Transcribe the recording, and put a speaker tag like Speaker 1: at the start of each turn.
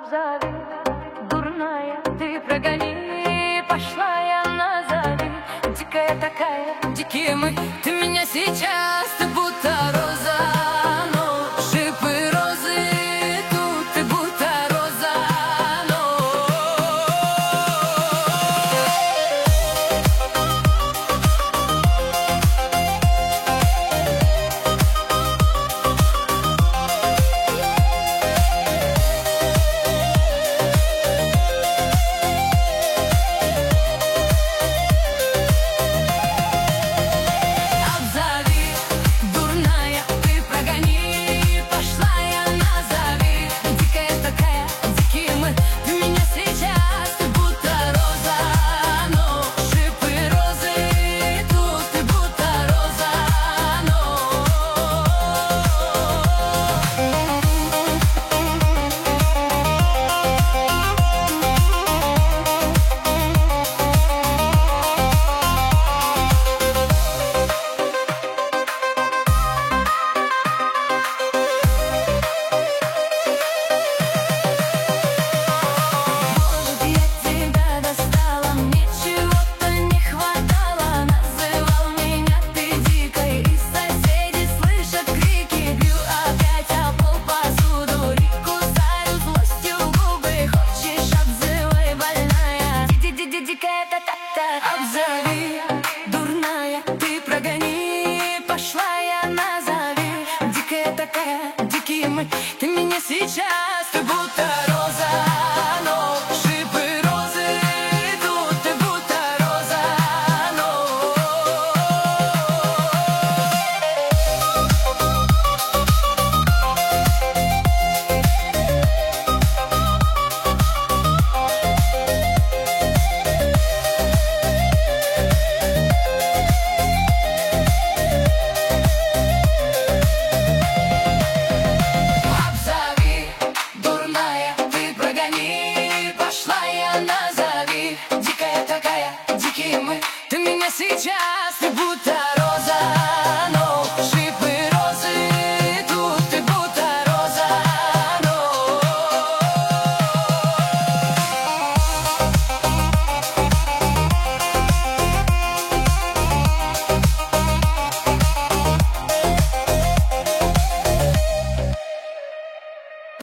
Speaker 1: Обзови, дурная, ты прогони, пошла я назови. Дикая такая, дикие мы, ты меня сейчас, ты будто роза, но шипы розы тут, ты будто роза, обзови, дурная, ты прогони, пошла я назови. Дикая такая, дикие мы, ты меня сейчас, ты будто роза, но шипы розы тут, ты будто роза, назови. Дикая такая, дикие мы, ты меня сейчас, ты будто